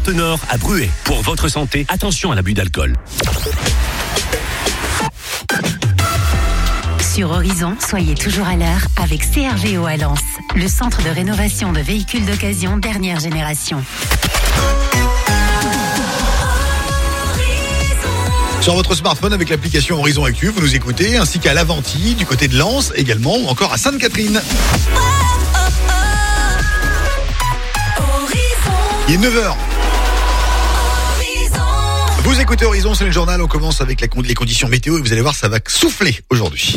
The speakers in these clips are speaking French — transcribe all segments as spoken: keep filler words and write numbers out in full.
Nord à Bruay. Pour votre santé, attention à l'abus d'alcool. Sur Horizon, soyez toujours à l'heure avec C R G O à Lens, le centre de rénovation de véhicules d'occasion dernière génération. Sur votre smartphone avec l'application Horizon Actu, vous nous écoutez, ainsi qu'à l'Aventie, du côté de Lens également, ou encore à Sainte-Catherine. Il est neuf heures. Vous écoutez Horizon, c'est le journal, on commence avec la, les conditions météo et vous allez voir, ça va souffler aujourd'hui.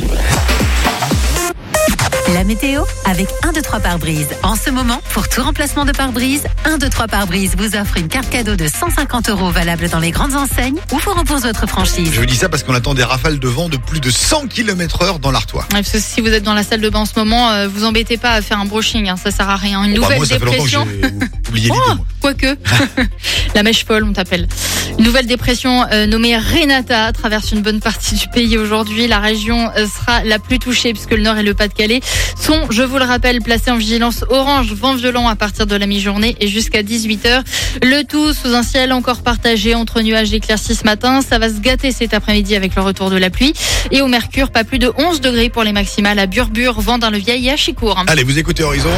La météo avec un, deux, trois pare-brise. En ce moment, pour tout remplacement de pare-brise, un, deux, trois pare-brise vous offre une carte cadeau de cent cinquante euros valable dans les grandes enseignes ou vous rembourse votre franchise. Je vous dis ça parce qu'on attend des rafales de vent de plus de cent kilomètres heure dans l'Artois. Ouais, parce que si vous êtes dans la salle de bain en ce moment, euh, vous embêtez pas à faire un brushing, hein, ça sert à rien. Une oh, nouvelle bah moi, ça dépression. Fait longtemps que j'ai oublié l'idée, oh, moi. Quoique, la mèche folle, on t'appelle. Une nouvelle dépression euh, nommée Renata traverse une bonne partie du pays aujourd'hui. La région euh, sera la plus touchée puisque le Nord et le Pas-de-Calais sont, je vous le rappelle, placés en vigilance orange, vent violent à partir de la mi-journée et jusqu'à dix-huit heures. Le tout sous un ciel encore partagé entre nuages et éclaircies ce matin. Ça va se gâter cet après-midi avec le retour de la pluie. Et au mercure, pas plus de onze degrés pour les maximales à Burbure, Vendin-le-Vieil et à Chicourt. Allez, vous écoutez Horizon.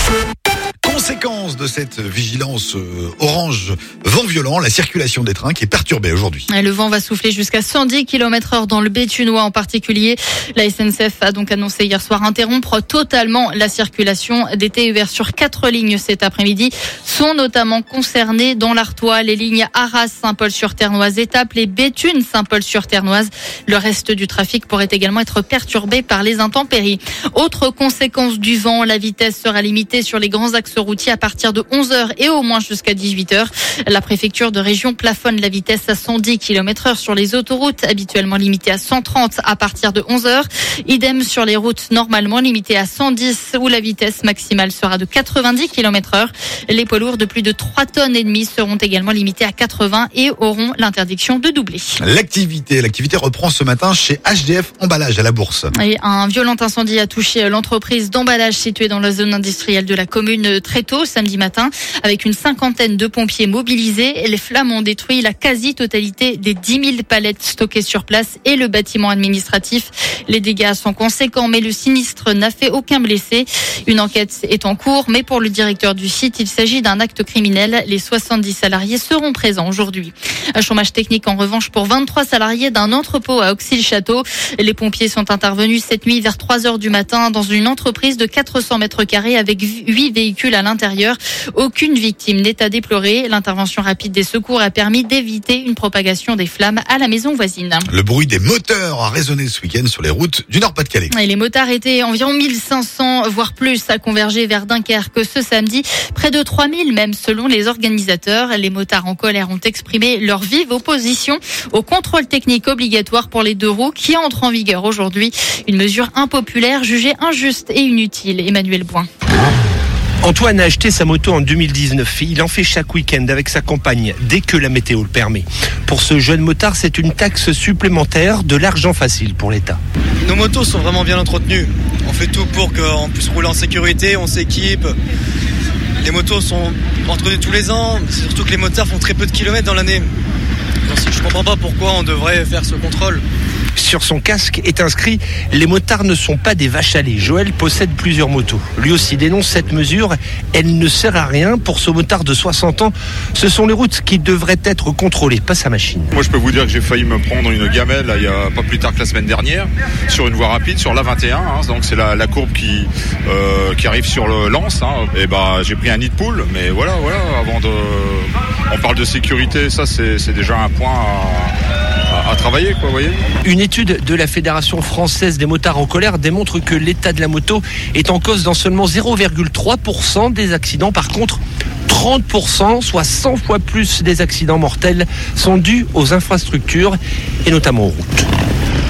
Conséquence de cette vigilance euh, orange vent violent, la circulation des trains qui est perturbée aujourd'hui. Et le vent va souffler jusqu'à cent dix kilomètres heure dans le Béthunois en particulier. La S N C F a donc annoncé hier soir interrompre totalement la circulation. Des T E R sur quatre lignes cet après-midi sont notamment concernés dans l'Artois. Les lignes Arras-Saint-Paul-sur-Ternoise, Étaples et Béthune-Saint-Paul-sur-Ternoise. Le reste du trafic pourrait également être perturbé par les intempéries. Autre conséquence du vent, la vitesse sera limitée sur les grands axes routier à partir de onze heures et au moins jusqu'à dix-huit heures. La préfecture de région plafonne la vitesse à cent dix kilomètres heure sur les autoroutes, habituellement limitées à cent trente à partir de onze heures. Idem sur les routes normalement limitées à cent dix où la vitesse maximale sera de quatre-vingt-dix kilomètres heure. Les poids lourds de plus de trois tonnes et demie seront également limités à quatre-vingts et auront l'interdiction de doubler. L'activité, l'activité reprend ce matin chez H D F Emballage à la Bourse. Et un violent incendie a touché l'entreprise d'emballage située dans la zone industrielle de la commune très tôt samedi matin avec une cinquantaine de pompiers mobilisés. Les flammes ont détruit la quasi-totalité des dix mille palettes stockées sur place et le bâtiment administratif. Les dégâts sont conséquents mais le sinistre n'a fait aucun blessé. Une enquête est en cours mais pour le directeur du site, il s'agit d'un acte criminel. Les soixante-dix salariés seront présents aujourd'hui. Un chômage technique en revanche pour vingt-trois salariés d'un entrepôt à Auxy-le-Château. Les pompiers sont intervenus cette nuit vers trois heures du matin dans une entreprise de quatre cents mètres carrés avec huit véhicules à l'intérieur. Aucune victime n'est à déplorer. L'intervention rapide des secours a permis d'éviter une propagation des flammes à la maison voisine. Le bruit des moteurs a résonné ce week-end sur les routes du Nord-Pas-de-Calais. Et les motards étaient environ mille cinq cents, voire plus, à converger vers Dunkerque ce samedi. Près de trois mille même, selon les organisateurs. Les motards en colère ont exprimé leur vive opposition au contrôle technique obligatoire pour les deux roues qui entre en vigueur aujourd'hui. Une mesure impopulaire jugée injuste et inutile. Emmanuel Boin. Antoine a acheté sa moto en deux mille dix-neuf. Il en fait chaque week-end avec sa compagne, dès que la météo le permet. Pour ce jeune motard, c'est une taxe supplémentaire, de l'argent facile pour l'État. Nos motos sont vraiment bien entretenues. On fait tout pour qu'on puisse rouler en sécurité, on s'équipe. Les motos sont entretenues tous les ans, c'est surtout que les motards font très peu de kilomètres dans l'année. Donc, je ne comprends pas pourquoi on devrait faire ce contrôle. Sur son casque est inscrit « Les motards ne sont pas des vaches à lait ». Joël possède plusieurs motos. Lui aussi dénonce cette mesure. Elle ne sert à rien. Pour ce motard de soixante ans, ce sont les routes qui devraient être contrôlées, pas sa machine. Moi, je peux vous dire que j'ai failli me prendre une gamelle, là, il y a pas plus tard que la semaine dernière, sur une voie rapide, sur l'A vingt et un. Hein, donc c'est la, la courbe qui, euh, qui arrive sur le Lens. Hein, et bah, j'ai pris un nid de poule. Mais voilà, voilà. Avant de, on parle de sécurité, ça c'est, c'est déjà un point à, à travailler, quoi, vous voyez. Une étude de la Fédération française des motards en colère démontre que l'état de la moto est en cause dans seulement zéro virgule trois pour cent des accidents. Par contre, trente pour cent, soit cent fois plus des accidents mortels, sont dus aux infrastructures et notamment aux routes.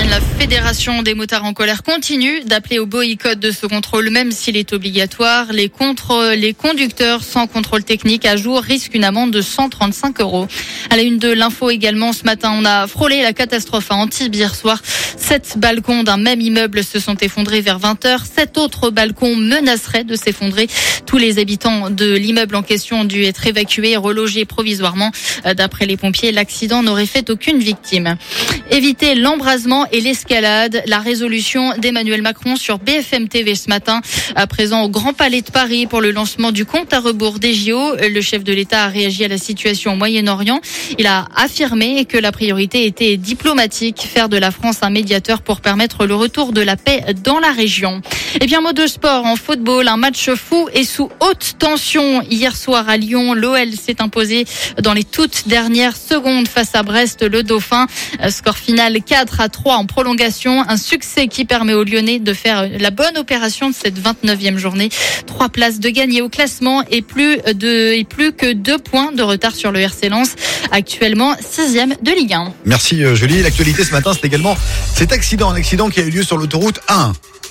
La Fédération des motards en colère continue d'appeler au boycott de ce contrôle, même s'il est obligatoire. Les, contre, les conducteurs sans contrôle technique à jour risquent une amende de cent trente-cinq euros. À la une de l'info également, ce matin, on a frôlé la catastrophe à Antibes hier soir. Sept balcons d'un même immeuble se sont effondrés vers vingt heures. Sept autres balcons menaceraient de s'effondrer. Tous les habitants de l'immeuble en question ont dû être évacués et relogés provisoirement. D'après les pompiers, l'accident n'aurait fait aucune victime. Éviter l'embrasement et l'escalade, la résolution d'Emmanuel Macron sur B F M T V ce matin. À présent au Grand Palais de Paris pour le lancement du compte à rebours des J O. Le chef de l'État a réagi à la situation au Moyen-Orient. Il a affirmé que la priorité était diplomatique, faire de la France un médiateur pour permettre le retour de la paix dans la région. Et bien, mot de sport en football, un match fou et sous haute tension. Hier soir à Lyon, l'O L s'est imposé dans les toutes dernières secondes face à Brest, le Dauphin. Score final quatre à trois en prolongation. Un succès qui permet aux Lyonnais de faire la bonne opération de cette vingt-neuvième journée. Trois places de gagner au classement et plus de, et plus que deux points de retard sur le R C Lens, actuellement sixième de Ligue un. Merci Julie. L'actualité ce matin, c'est également cet accident, un accident qui a eu lieu sur l'autoroute un.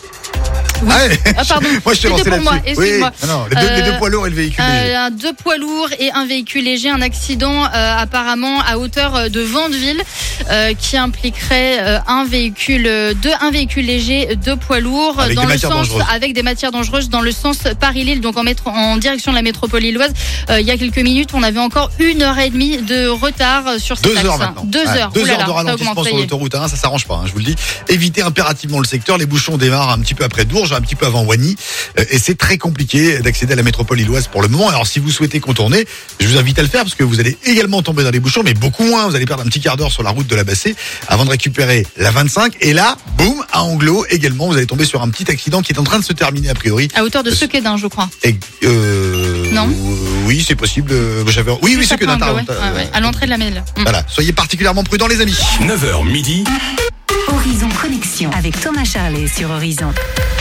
Oui. Ah, ouais. ah pardon. Moi je te lançais là-dessus. Moi, excuse-moi. Oui. Non, non, les, deux, euh, les deux poids lourds et le véhicule léger. Euh, deux poids lourds et un véhicule léger. Un accident euh, apparemment à hauteur de Vandeville euh, qui impliquerait euh, un véhicule, deux, un véhicule léger, deux poids lourds avec dans des le sens dangereuses. avec des matières dangereuses dans le sens Paris-Lille, donc en, métro, en direction de la métropole lilloise. Euh, il y a quelques minutes, on avait encore une heure et demie de retard sur cet deux axe. heures maintenant. Deux ouais, heures. Deux Oulala, heures de ralentissement sur l'autoroute un, ça s'arrange pas. Hein, je vous le dis. Évitez impérativement le secteur. Les bouchons démarrent un petit peu après Dourges, un petit peu avant Wany. Et c'est très compliqué d'accéder à la métropole lilloise pour le moment. Alors si vous souhaitez contourner, je vous invite à le faire parce que vous allez également tomber dans les bouchons, mais beaucoup moins. Vous allez perdre un petit quart d'heure sur la route de la Bassée avant de récupérer la vingt-cinq. Et là, boum, à Anglo également, vous allez tomber sur un petit accident qui est en train de se terminer a priori. À hauteur de Sequedin, je crois. Et, euh, non. Oui, c'est possible. J'avais, oui, oui, Sequedin. Ouais, ouais, ouais, à l'entrée de la mêle. Mmh. Voilà. Soyez particulièrement prudents, les amis. neuf heures midi. Horizon Connexion avec Thomas Charlet sur Horizon.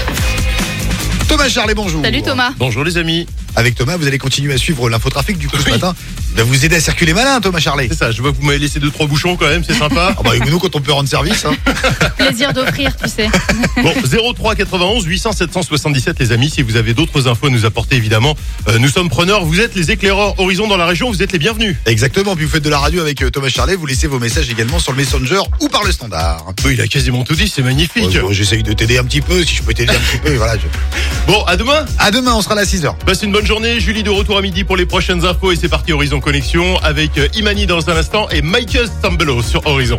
Thomas Charlet, bonjour. Salut Thomas. Bonjour les amis. Avec Thomas, vous allez continuer à suivre l'infotrafic du coup ce oui. matin. Il va vous aider à circuler malin, Thomas Charlet. C'est ça, je vois que vous m'avez laissé deux trois bouchons quand même, c'est sympa. Ah bah nous quand on peut rendre service. Hein. Plaisir d'offrir, tu sais. Bon, zéro trois quatre-vingt-onze huit cents sept cent soixante-dix-sept les amis, si vous avez d'autres infos à nous apporter évidemment, euh, nous sommes preneurs. Vous êtes les éclaireurs Horizon dans la région, vous êtes les bienvenus. Exactement, puis vous faites de la radio avec euh, Thomas Charlet, vous laissez vos messages également sur le Messenger ou par le standard. Oui, il a quasiment tout dit, c'est magnifique. Ouais, bon, j'essaye de t'aider un petit peu, si je peux t'aider un petit peu, voilà. Je... Bon, à demain. À demain, on sera là à six heures. Passez une bonne journée, Julie de retour à midi pour les prochaines infos et c'est parti Horizon Connexion avec Imani dans un instant et Michael Stambelo sur Horizon.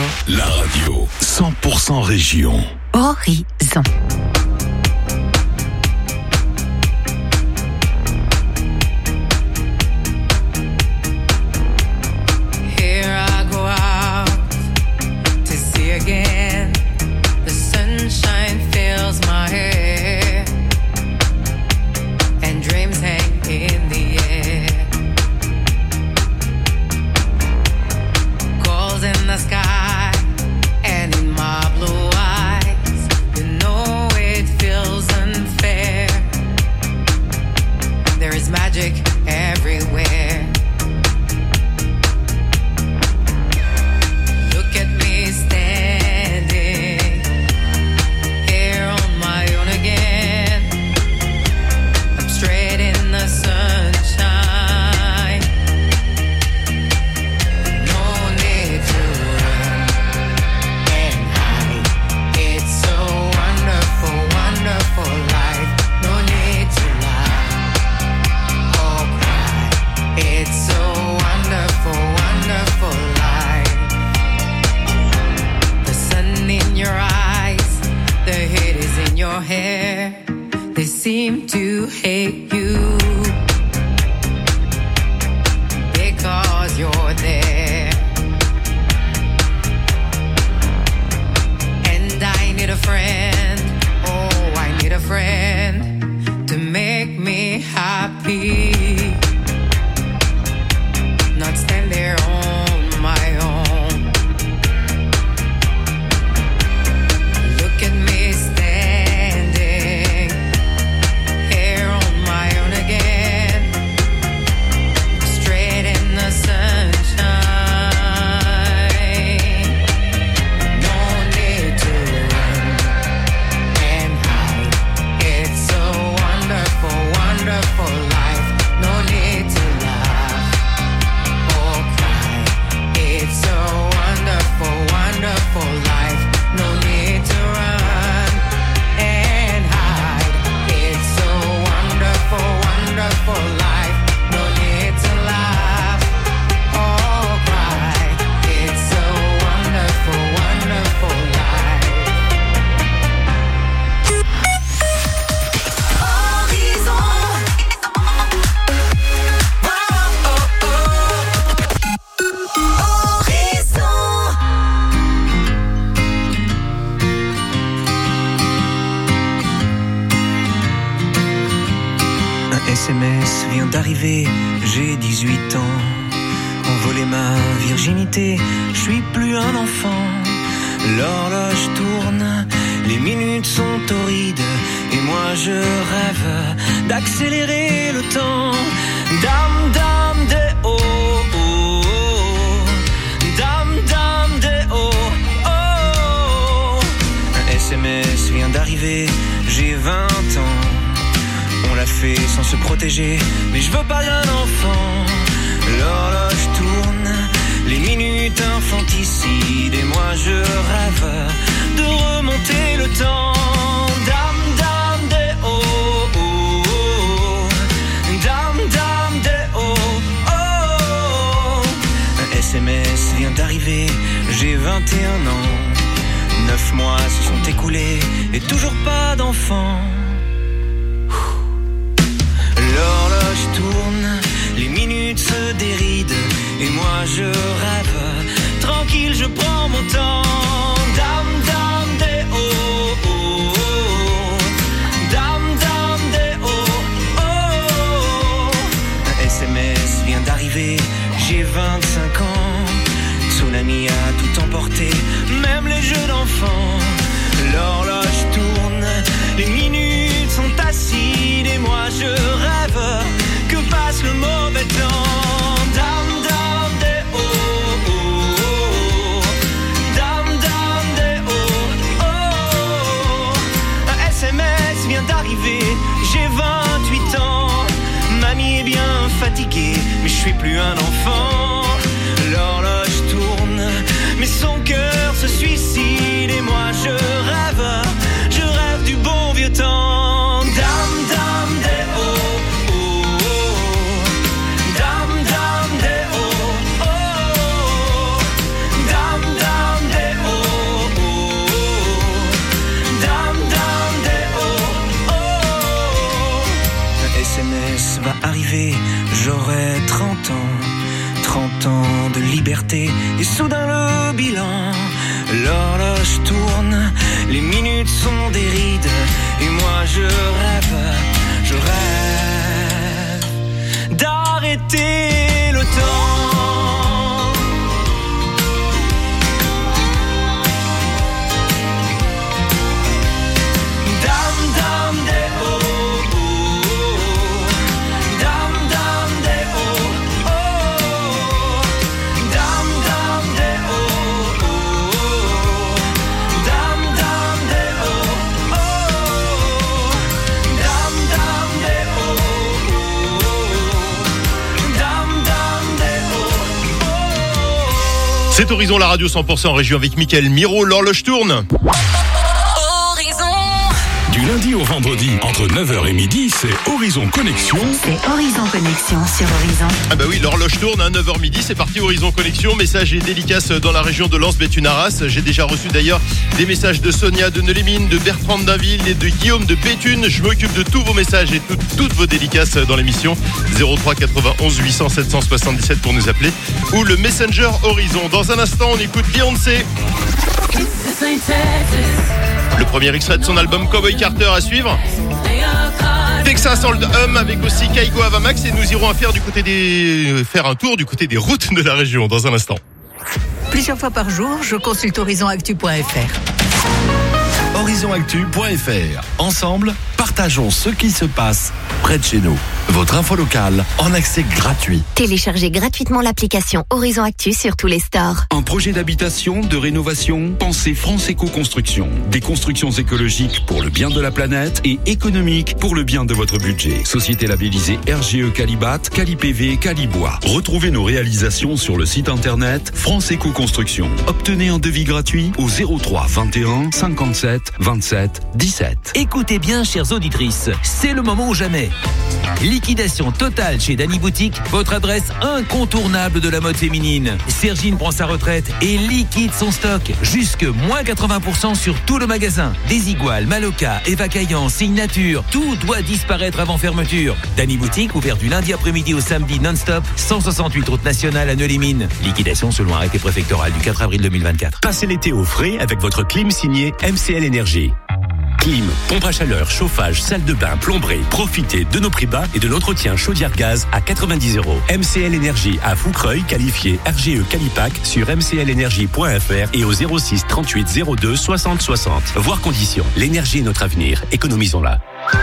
La radio cent pour cent région. Horizon. S M S vient d'arriver, j'ai dix-huit ans. Envolé ma virginité, je suis plus un enfant. L'horloge tourne, les minutes sont torrides, et moi je rêve d'accélérer le temps. Dame, dame, des oh, oh, oh. Dame, dame, des oh, oh. Un S M S vient d'arriver, j'ai vingt ans. On l'a fait sans se protéger, mais je veux pas d'un enfant. L'horloge tourne, les minutes infanticides, et moi je rêve de remonter le temps. Dame, dame, des oh, oh, oh. Dame, dame, des oh, oh. Un S M S vient d'arriver, j'ai vingt et un ans. Neuf mois se sont écoulés, et toujours pas d'enfant. L'horloge tourne, les minutes se dérident, et moi je rêve, tranquille je prends mon temps. Dame, dame, des oh, oh, oh. Dame, dame, des oh, oh. Un S M S vient d'arriver, j'ai vingt-cinq ans. Tsunami a tout emporté, même les jeux d'enfants. L'horloge tourne, les minutes sont acides, et moi je rêve que passe le mauvais temps. Dame, dame, des oh, oh, oh. Dame, dame, des oh, oh. Un S M S vient d'arriver, j'ai vingt-huit ans. Mamie est bien fatiguée, mais je suis plus un enfant. L'horloge tourne, mais son cœur se suicide, et moi je rêve, je rêve du bon vieux temps. Dame, dame, des oh, oh, oh. Dame, dame, des oh, oh. Dame, dame, des S M S va arriver, j'aurai trente ans, trente ans de liberté, et soudain le bilan, l'horloge tourne, les minutes sont des rides, et moi je rêve, je rêve d'arrêter le temps. C'est Horizon, la radio cent pour cent en région avec Mickaël Miro. L'horloge tourne. Du lundi au vendredi, entre neuf heures et midi, c'est Horizon Connexion. C'est Horizon Connexion sur Horizon. Ah bah oui, l'horloge tourne à neuf heures midi, c'est parti Horizon Connexion. Message et dédicace dans la région de Lens-Béthune-Arras. J'ai déjà reçu d'ailleurs des messages de Sonia de Neulémine, de Bertrand d'Inville et de Guillaume de Béthune. Je m'occupe de tous vos messages et tout, toutes vos dédicaces dans l'émission. zéro trois quatre-vingt-onze huit cents sept cent soixante-dix-sept pour nous appeler. Ou le Messenger Horizon. Dans un instant, on écoute Beyoncé. Le premier extrait de son album Cowboy Carter à suivre. Texas Hold'em avec aussi Kaigo Avamax, et nous irons à faire du côté des faire un tour du côté des routes de la région dans un instant. Plusieurs fois par jour, je consulte horizon actu point f r. horizon actu point f r. Ensemble, partageons ce qui se passe près de chez nous. Votre info locale en accès gratuit. Téléchargez gratuitement l'application Horizon Actu sur tous les stores. Un projet d'habitation, de rénovation, pensez France Éco Construction. Des constructions écologiques pour le bien de la planète et économiques pour le bien de votre budget. Société labellisée R G E Calibat, Cali-P V, Calibois. Retrouvez nos réalisations sur le site internet France Éco Construction. Obtenez un devis gratuit au zéro trois vingt et un cinquante-sept vingt-sept dix-sept. Écoutez bien, chères auditrices, c'est le moment ou jamais. Liquidation totale chez Dany Boutique, votre adresse incontournable de la mode féminine. Sergine prend sa retraite et liquide son stock. Jusque moins quatre-vingts pour cent sur tout le magasin. Desigual, Maloca, Eva Caillan, Signature, tout doit disparaître avant fermeture. Dany Boutique, ouvert du lundi après-midi au samedi non-stop, cent soixante-huit route nationale à Neulémine. Liquidation selon arrêté préfectoral du quatre avril deux mille vingt-quatre. Passez l'été au frais avec votre clim signé M C L Énergie. Clim, pompe à chaleur, chauffage, salle de bain, plomberie. Profitez de nos prix bas et de l'entretien chaudière gaz à quatre-vingt-dix euros. M C L Énergie à Foucreuil, qualifié R G E Calipac sur m c l énergie point f r et au zéro six trente-huit zéro deux soixante soixante. Voir conditions. L'énergie est notre avenir. Économisons-la.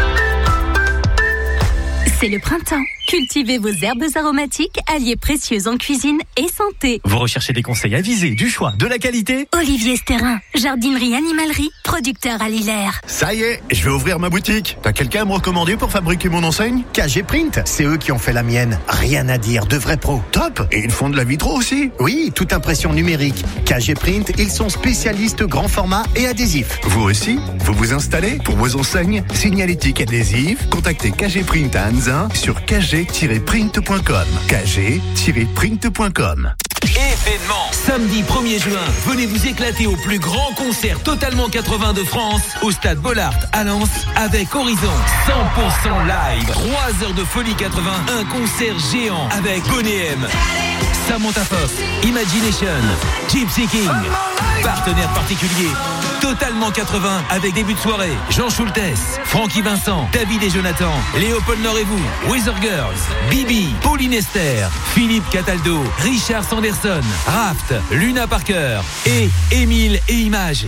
C'est le printemps. Cultivez vos herbes aromatiques, alliés précieux en cuisine et santé. Vous recherchez des conseils avisés, du choix, de la qualité? Olivier Sterrin, jardinerie animalerie, producteur à Lillers. Ça y est, je vais ouvrir ma boutique. T'as quelqu'un à me recommander pour fabriquer mon enseigne? K G Print, c'est eux qui ont fait la mienne. Rien à dire, de vrais pros. Top. Et ils font de la vitro aussi? Oui, toute impression numérique. K G Print, ils sont spécialistes grand format et adhésifs. Vous aussi? Vous vous installez pour vos enseignes? Signalétique adhésif, contactez K G Print à Anzin sur K G print point com. K G print point com. Événement. Samedi premier juin, venez vous éclater au plus grand concert totalement quatre-vingts de France au stade Bollard à Lens avec Horizon. cent pour cent live. trois heures de folie quatre-vingts. Un concert géant avec Bonnet M, Samantha Fox, Imagination, Gypsy King. Partenaire particulier, totalement quatre-vingts avec début de soirée. Jean Schultes, Francky Vincent, David et Jonathan, Léopold Nord et vous, Weather Girls, Bibi, Pauline Esther, Philippe Cataldo, Richard Sanderson, Raft, Luna Parker et Émile et Images.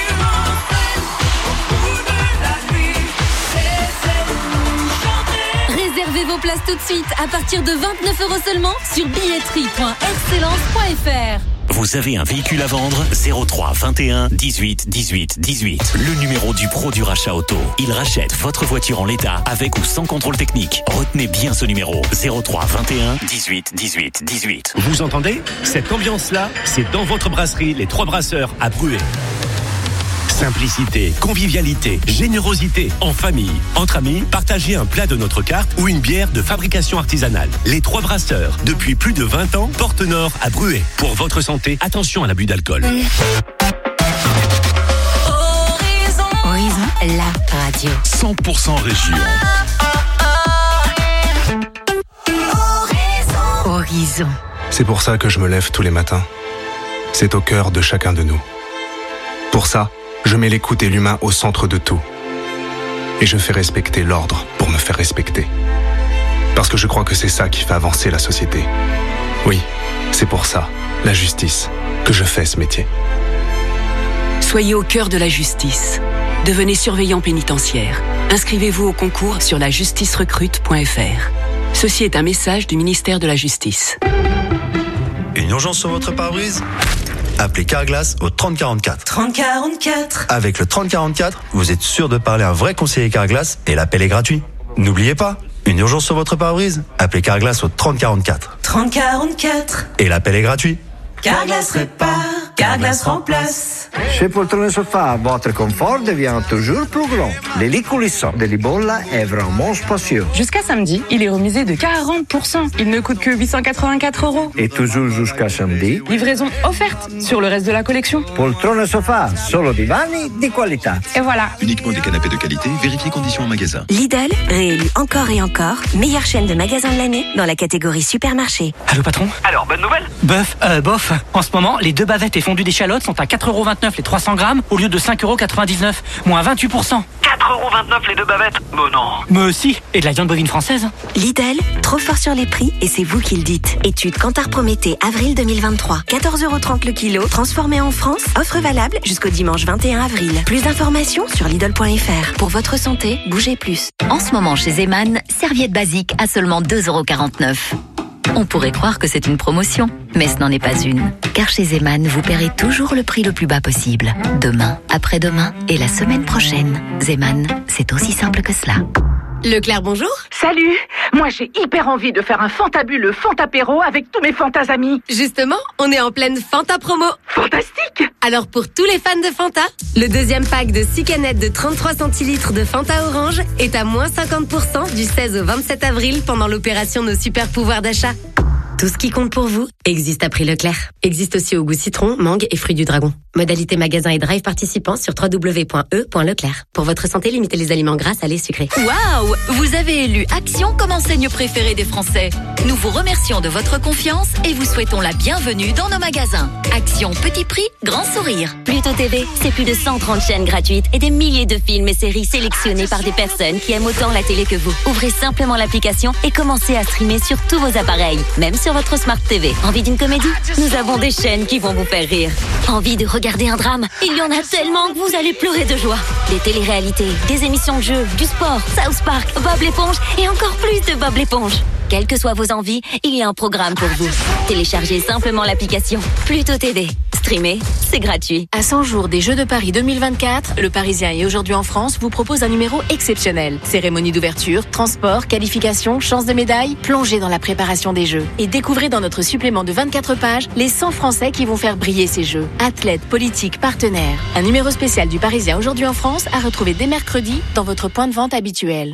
Réservez vos places tout de suite à partir de vingt-neuf euros seulement sur billetterie point excellence point f r. Vous avez un véhicule à vendre? zéro trois vingt et un dix-huit dix-huit dix-huit. Le numéro du pro du rachat auto. Il rachète votre voiture en l'état avec ou sans contrôle technique. Retenez bien ce numéro. zéro trois vingt et un dix-huit dix-huit dix-huit. Vous entendez? Cette ambiance-là, c'est dans votre brasserie Les Trois Brasseurs à Bruay. Simplicité, convivialité, générosité, en famille, entre amis, partagez un plat de notre carte ou une bière de fabrication artisanale. Les Trois Brasseurs, depuis plus de vingt ans, Porte Nord à Bruay. Pour votre santé, attention à l'abus d'alcool. Horizon, la radio. cent pour cent région. Horizon. C'est pour ça que je me lève tous les matins. C'est au cœur de chacun de nous. Pour ça, je mets l'écoute et l'humain au centre de tout. Et je fais respecter l'ordre pour me faire respecter. Parce que je crois que c'est ça qui fait avancer la société. Oui, c'est pour ça, la justice, que je fais ce métier. Soyez au cœur de la justice. Devenez surveillant pénitentiaire. Inscrivez-vous au concours sur la justice recrute point f r. Ceci est un message du ministère de la Justice. Une urgence sur votre pare-brise ? Appelez Carglass au trente quarante-quatre. trente quarante-quatre. Avec le trente quarante-quatre, vous êtes sûr de parler à un vrai conseiller Carglass et l'appel est gratuit. N'oubliez pas, une urgence sur votre pare-brise ? Appelez Carglass au trente quarante-quatre. trente quarante-quatre. Et l'appel est gratuit. Carglass répare, Carglass remplace. Chez Poltrone Sofa, votre confort devient toujours plus grand. Les lits coulissants de Libolla est vraiment spacieux. Jusqu'à samedi, il est remisé de quarante pour cent. Il ne coûte que huit cent quatre-vingt-quatre euros. Et toujours jusqu'à samedi, livraison offerte sur le reste de la collection. Poltrone Sofa, solo divani di qualità. Et voilà. Uniquement des canapés de qualité, vérifiez conditions en magasin. Lidl, réélu encore et encore, meilleure chaîne de magasins de l'année dans la catégorie supermarché. Allô patron ? Alors, bonne nouvelle ? Bœuf, euh, bof. En ce moment, les deux bavettes et fondue d'échalotes sont à quatre euros vingt-neuf les trois cents grammes au lieu de cinq euros quatre-vingt-dix-neuf, moins vingt-huit pour cent. quatre euros vingt-neuf les deux bavettes ? Mais non. Mais si, et de la viande bovine française. Lidl, trop fort sur les prix et c'est vous qui le dites. Étude Kantar Prométhée, avril deux mille vingt-trois. quatorze euros trente le kilo, transformé en France. Offre valable jusqu'au dimanche vingt et un avril. Plus d'informations sur Lidl point f r. Pour votre santé, bougez plus. En ce moment chez Zeman, serviette basique à seulement deux euros quarante-neuf. On pourrait croire que c'est une promotion, mais ce n'en est pas une. Car chez Zeman, vous paierez toujours le prix le plus bas possible. Demain, après-demain et la semaine prochaine. Zeman, c'est aussi simple que cela. Leclerc, bonjour. Salut. Moi, j'ai hyper envie de faire un fantabuleux Fantapéro avec tous mes Fantas amis. Justement, on est en pleine Fanta promo. Fantastique. Alors, pour tous les fans de Fanta, le deuxième pack de six canettes de trente-trois centilitres de Fanta Orange est à moins cinquante pour cent du seize au vingt-sept avril pendant l'opération Nos super pouvoirs d'achat. Tout ce qui compte pour vous existe à prix Leclerc. Existe aussi au goût citron, mangue et fruits du dragon. Modalité magasin et drive participants sur w w w point e point leclerc. Pour votre santé, limitez les aliments gras, salés, sucrés. Waouh! Vous avez élu Action comme enseigne préférée des Français. Nous vous remercions de votre confiance et vous souhaitons la bienvenue dans nos magasins. Action petit prix, grand sourire. Pluto T V, c'est plus de cent trente chaînes gratuites et des milliers de films et séries sélectionnés par des personnes qui aiment autant la télé que vous. Ouvrez simplement l'application et commencez à streamer sur tous vos appareils, même sur votre Smart T V. Envie d'une comédie ? Nous avons des chaînes qui vont vous faire rire. Envie de regarder un drame ? Il y en a tellement que vous allez pleurer de joie. Des téléréalités, des émissions de jeux, du sport, South Park, Bob l'éponge et encore plus de Bob l'éponge. Quelles que soient vos envies, il y a un programme pour vous. Téléchargez simplement l'application Pluto T V. Streamer, c'est gratuit. À cent jours des Jeux de Paris deux mille vingt-quatre, Le Parisien et Aujourd'hui en France vous propose un numéro exceptionnel. Cérémonie d'ouverture, transport, qualification, chance de médaille, plongez dans la préparation des Jeux. Et découvrez dans notre supplément de vingt-quatre pages les cent Français qui vont faire briller ces Jeux. Athlètes, politiques, partenaires. Un numéro spécial du Parisien Aujourd'hui en France à retrouver dès mercredi dans votre point de vente habituel.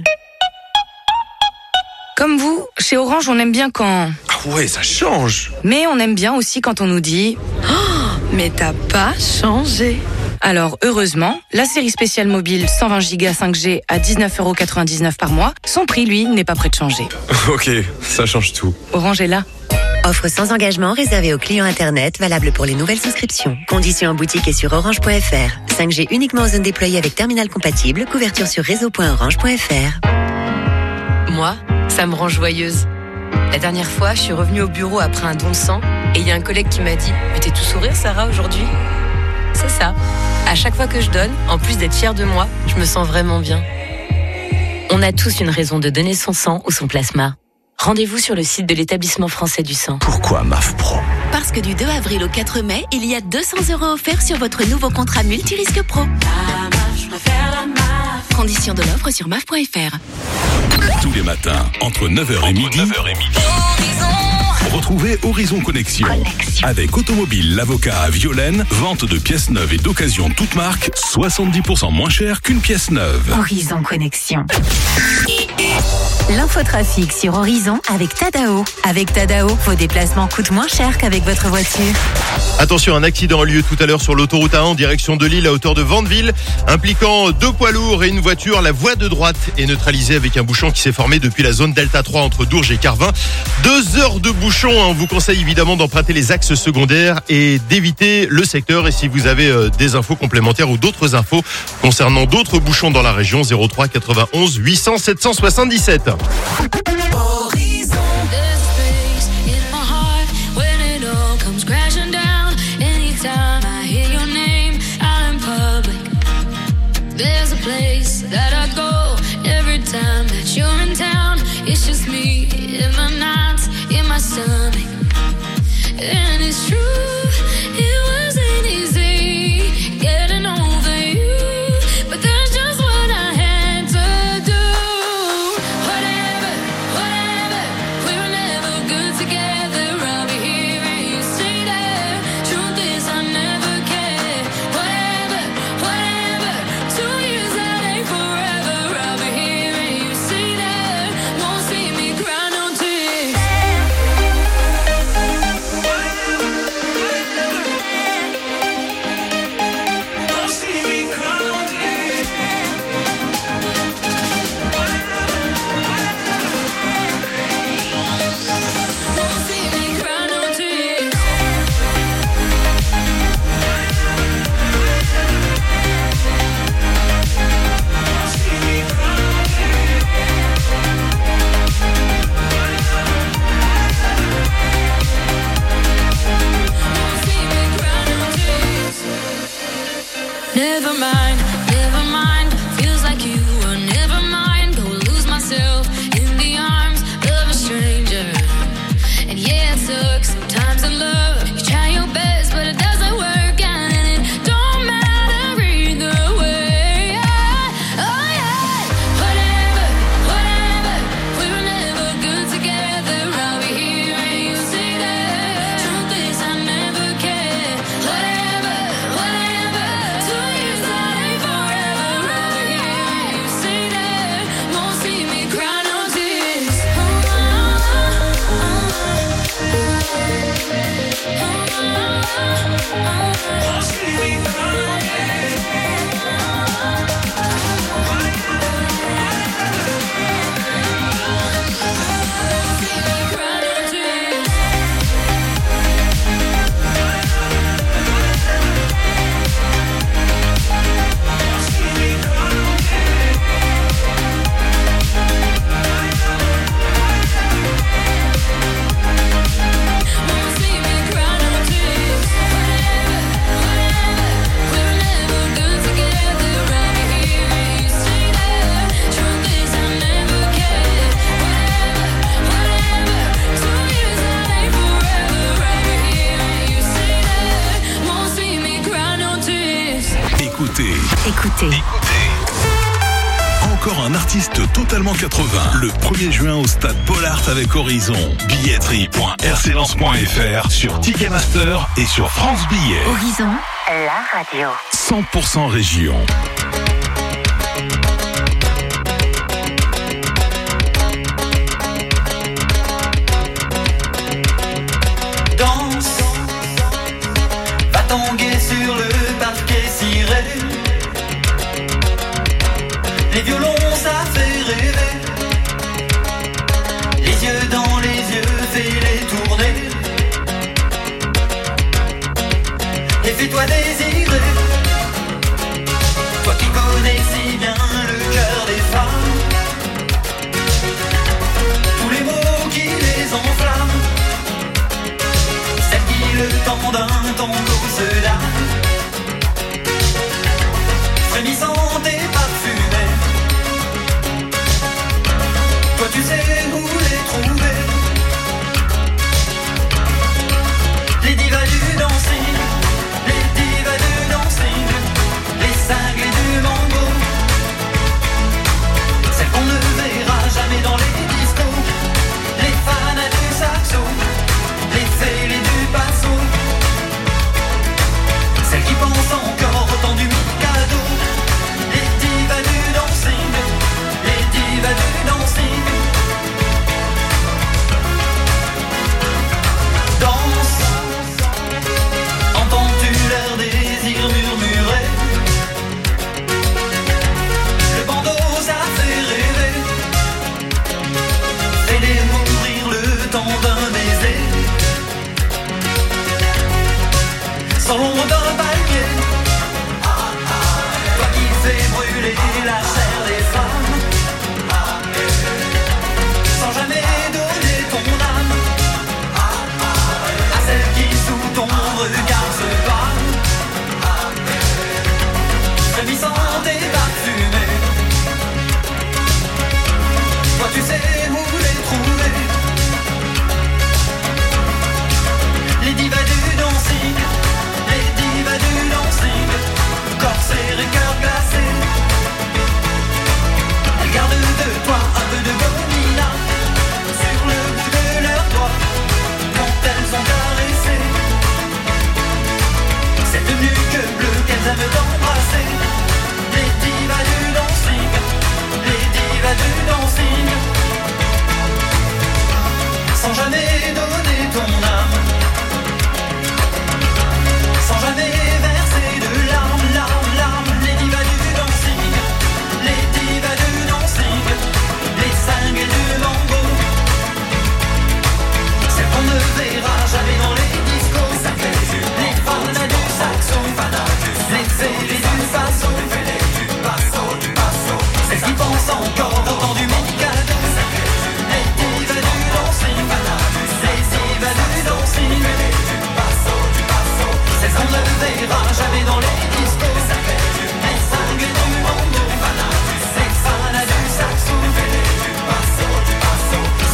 Comme vous, chez Orange, on aime bien quand... Ah ouais, ça change. Mais on aime bien aussi quand on nous dit oh, « Mais t'as pas changé !» Alors, heureusement, la série spéciale mobile cent vingt giga cinq G à dix-neuf euros quatre-vingt-dix-neuf par mois, son prix, lui, n'est pas prêt de changer. Ok, ça change tout. Orange est là. Offre sans engagement réservée aux clients Internet, valable pour les nouvelles souscriptions. Conditions en boutique et sur orange point f r. cinq G uniquement en zone déployée avec terminal compatible, couverture sur réseau point orange point f r. Moi, ça me rend joyeuse. La dernière fois, je suis revenue au bureau après un don de sang et il y a un collègue qui m'a dit « Mais t'es tout sourire, Sarah, aujourd'hui ?» C'est ça. À chaque fois que je donne, en plus d'être fière de moi, je me sens vraiment bien. On a tous une raison de donner son sang ou son plasma. Rendez-vous sur le site de l'établissement français du sang. Pourquoi M A F Pro ? Parce que du deux avril au quatre mai, il y a deux cents euros offerts sur votre nouveau contrat multirisque pro. Conditions de l'offre sur M A F point f r. Tous les matins, entre neuf heures et midi, retrouvez Horizon Connexion. Connexion. Avec Automobile l'Avocat à Violaine, vente de pièces neuves et d'occasion toute marque, soixante-dix pour cent moins cher qu'une pièce neuve. Horizon Connexion. L'infotrafic sur Horizon avec Tadao. Avec Tadao, vos déplacements coûtent moins cher qu'avec votre voiture. Attention, un accident a lieu tout à l'heure sur l'autoroute A un en direction de Lille à hauteur de Vandeville, impliquant deux poids lourds et une voiture. La voie de droite est neutralisée avec un bouchon qui s'est formé depuis la zone Delta trois entre Dourges et Carvin. Deux heures de bouchon. On vous conseille évidemment d'emprunter les axes secondaires et d'éviter le secteur. Et si vous avez des infos complémentaires ou d'autres infos concernant d'autres bouchons dans la région, zéro trois quatre-vingt-onze huit cents sept cent soixante-dix-sept. There's a place that I go every time that you're in town. It's just me in my nights, in my stomach. And it's true, it wasn't easy getting over you, but that's just what I had to do. Whatever, whatever, we were never good together. I'll be here and you stay there. Truth is I never cared. Whatever, whatever, two years that ain't forever. I'll be here and you stay there. Won't see me cry no tears. Won't see me cry no tears. Won't see me cry no tears. Never mind, never mind. Feels like you were never mine. Go lose myself in the arms of a stranger. And yeah, it sucks sometimes in love. You try your best, but it doesn't work out, and it don't matter either way. Oh yeah, whatever, whatever. We were never good together. I'll be here and you stay there. Truth is I never cared. Whatever, whatever. Two years that ain't forever. I'll be here and you stay there. Won't see me cry no tears. Won't see me cry no Écoutez. Écoutez. Encore un artiste totalement quatre-vingts. Le premier juin au stade Bollaert avec Horizon. Billetterie point r c lance point f r sur Ticketmaster et sur France Billets. Horizon, la radio. cent pour cent région. Danse, va tanguer sur le parquet ciré. Les violons, ça fait rêver. Les yeux dans les yeux, fais-les tourner. Et fais-toi désirer. Toi qui connais si bien le cœur des femmes. Tous les mots qui les enflamment. Celles qui le temps d'un tango se dame. Frémissante et parfumée. Toi tu sais où les trouver. Les divas du dancing, les divas du dancing, les cinglés du mambo. Celles qu'on ne verra jamais dans les discos. Les fans du saxo, les fêlés du passo. Celles qui pensent encore autant du Mikado. Les divas du dancing, les divas du dancing.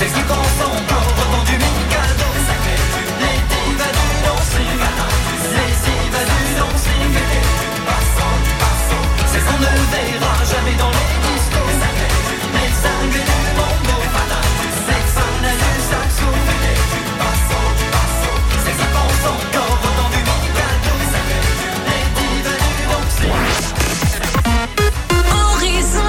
C'est ce qu'on sent encore autant du Mikado. Les divas du dancing, les divas du dancing. C'est ce qu'on ne verra jamais dans les discos. Les cinglés du bongo, les fans du saxo. C'est ce qu'on sent encore autant du Mikado. Les divas du dancing. Horizon.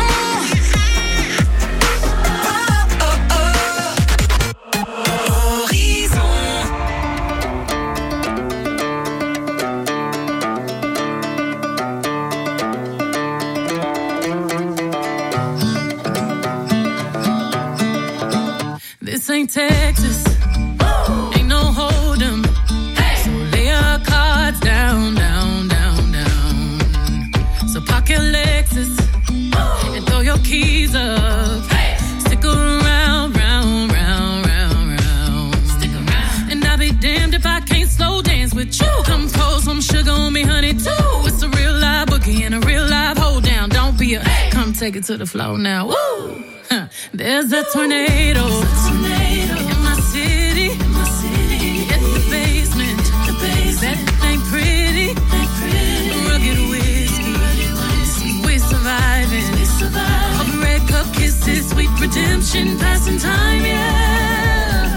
This ain't Texas, ain't no hold'em. So lay your cards down, down, down, down. So park your Lexus and throw your keys up. Stick around, round, round, round, round. Stick around. And I'll be damned if I can't slow dance with you. Come pour some sugar on me, honey, too. It's a real live boogie and a real live hold down. Don't be a, come take it to the floor now. Woo! Huh. There's a tornado. In my city, in my city, in the basement, the basement. That ain't pretty, ain't pretty. Rugged whiskey, we surviving. We surviving. Of red cup kisses, sweet redemption, passing time, yeah.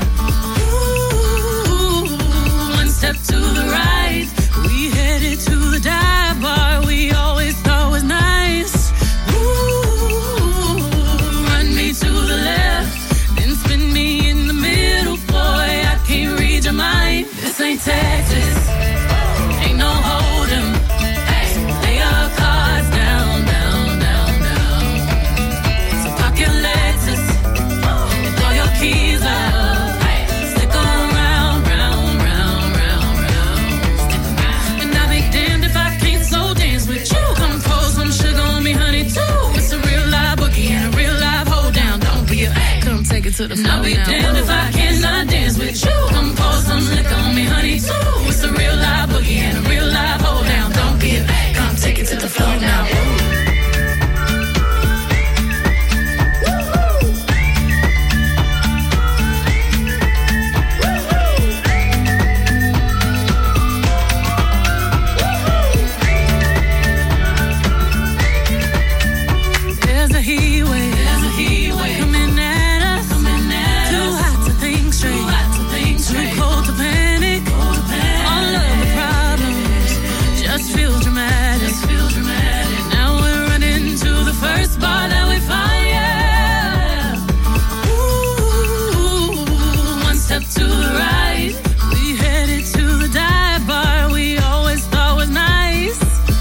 Ooh, one step to the right, we headed to the dive bar we always thought was nice. Ooh, run me to the left, then spin me in the middle, boy, I can't read your mind. This ain't Texas, ain't no hold'em. Lay your cards down, down, down, down. So park your Lexus and throw your keys up. Stick around, round, round, round, round. And I'll be damned if I can't slow dance with you. Come pour some sugar on me, honey, too. It's a real live boogie and a real live hold down. Don't be a, come take it to the floor. I'll be damned if I cannot dance with you. Come pour some liquor on me, honey, too. It's a real live boogie and a real live hold down. Don't be a, come take it to the floor now. There's a heat wave, there's a heat wave coming at us, coming at too us. Hot to think straight, too hot to think straight, too cold to panic, cold to panic. All of the problems just feel dramatic, just feel dramatic. Now we're running to the first bar that we find, yeah. Ooh, one step to the right, we headed to the dive bar we always thought was nice.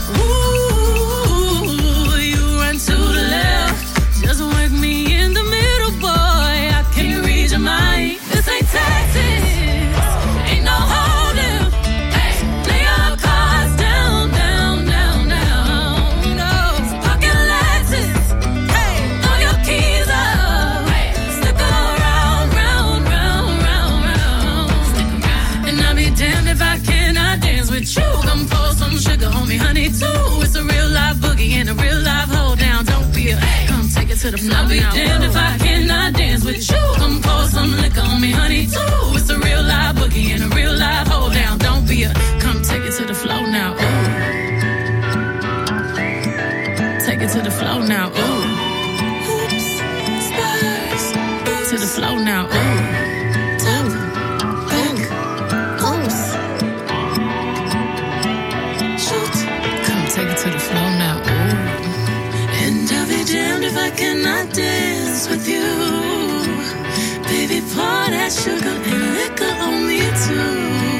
Ooh, you run to the left, just work me in the middle, boy, I can't read your mind. This ain't Texas, ain't no hold'em. Lay your cards down, down, down, down. No, so park your Lexus, throw your keys up. Stick around, round, round, round, round. And I'll be damned if I cannot dance with you. Come pour some sugar on me, honey, too. It's a real live boogie and a real live hold down. Don't be a, come take it to the floor. I'll be damned if I cannot dance with you. Come pour some liquor on me, honey, too. It's a real live boogie and a real live hold down. Don't be a, come take it to the floor now. Ooh. Take it to the floor now. Ooh. Oops, spurs. To the floor now. Ooh. Top, back, oops. Shoot. Come take it to the floor now. Ooh. And I'll be damned if I cannot dance with you. Baby, pour that sugar and liquor on me too.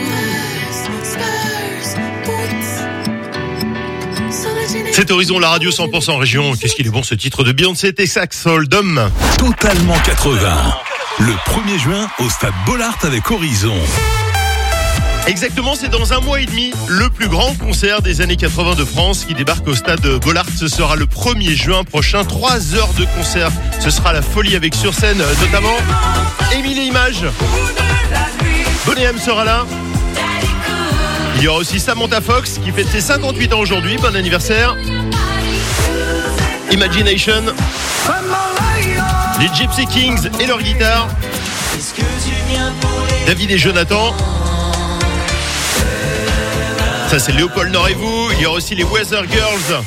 Spurs, spurs, boots. So that you C'est Horizon, la radio cent pour cent région. Qu'est-ce qu'il est bon ce titre de Beyoncé, Texas Hold'em. Totalement quatre-vingts. Le premier juin au stade Bollaert avec Horizon. Exactement, c'est dans un mois et demi, le plus grand concert des années quatre-vingts de France qui débarque au stade Bollaert. Ce sera le premier juin prochain, trois heures de concert. Ce sera la folie avec sur scène notamment Émile et Images. Boney M sera là. Il y aura aussi Samantha Fox qui fête ses cinquante-huit ans aujourd'hui, bon anniversaire. Imagination, les Gypsy Kings et leur guitare. que tu viens pour les... David et Jonathan. Ça c'est Léopold Nord et vous. Il y aura aussi les Weather Girls.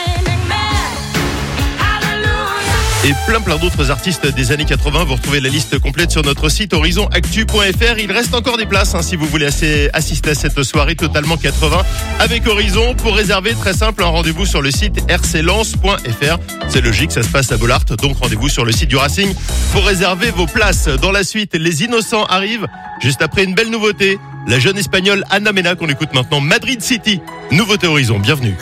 Et plein plein d'autres artistes des années quatre-vingts. Vous retrouvez la liste complète sur notre site horizon actu point f r. Il reste encore des places hein, si vous voulez assez, assister à cette soirée totalement quatre-vingts avec Horizon. Pour réserver, très simple, un rendez-vous sur le site r c lens point f r. C'est logique, ça se passe à Bollaert, donc rendez-vous sur le site du Racing pour réserver vos places. Dans la suite, les Innocents arrivent juste après une belle nouveauté. La jeune espagnole Ana Mena qu'on écoute maintenant, Madrid City. Nouveauté Horizon, bienvenue.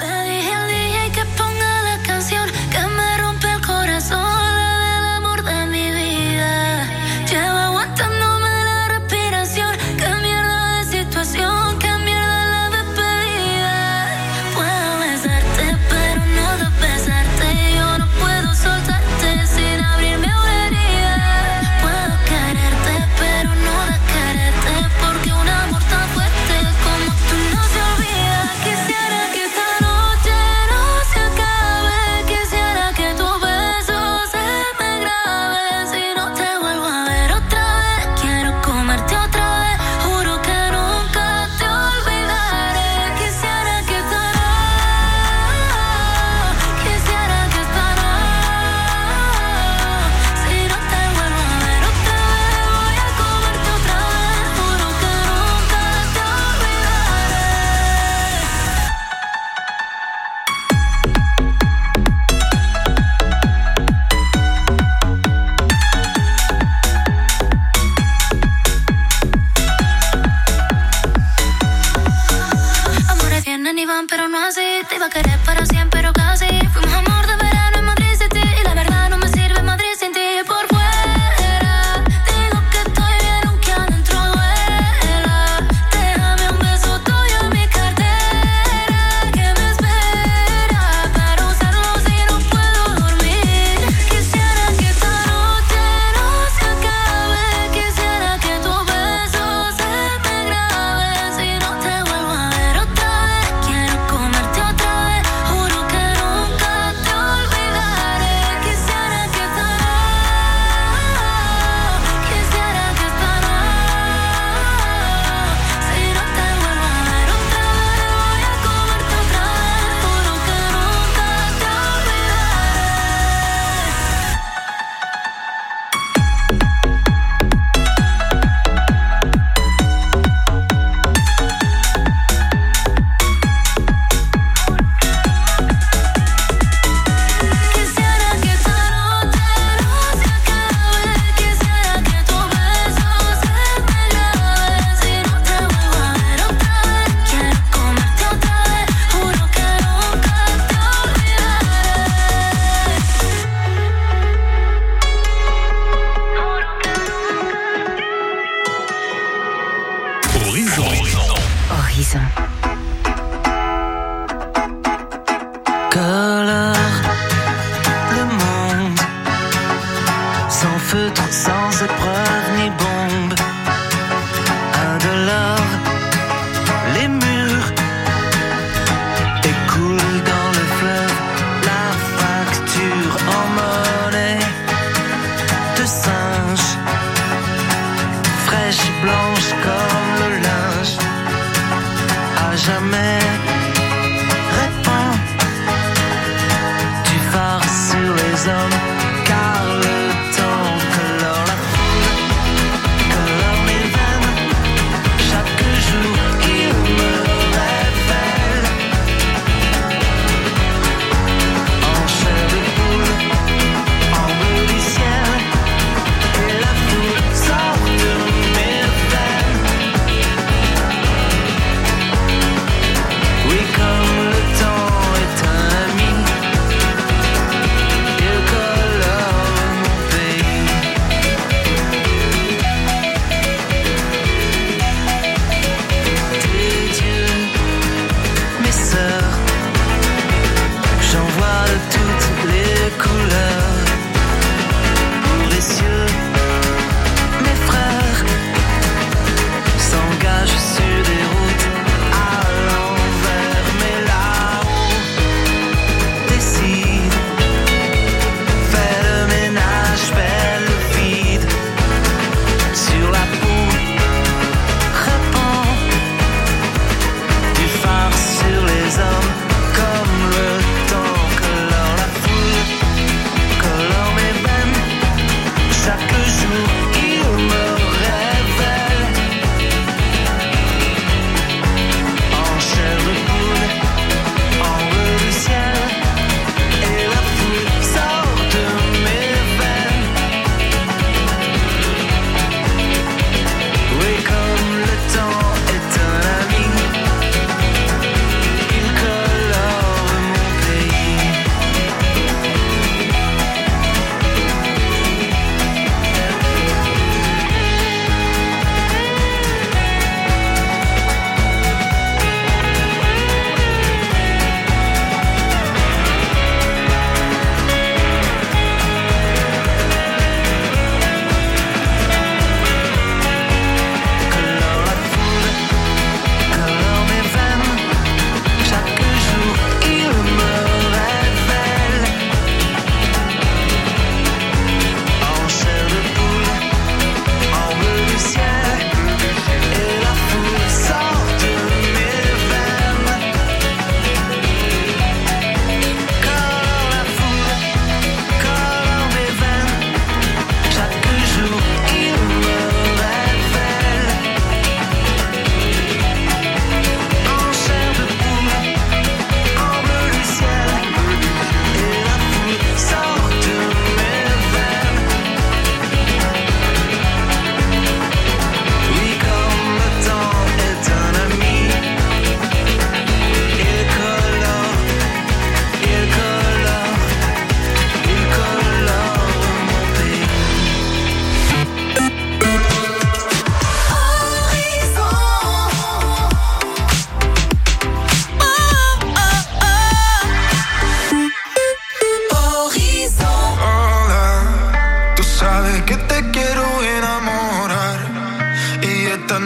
Car le temps colore la foule.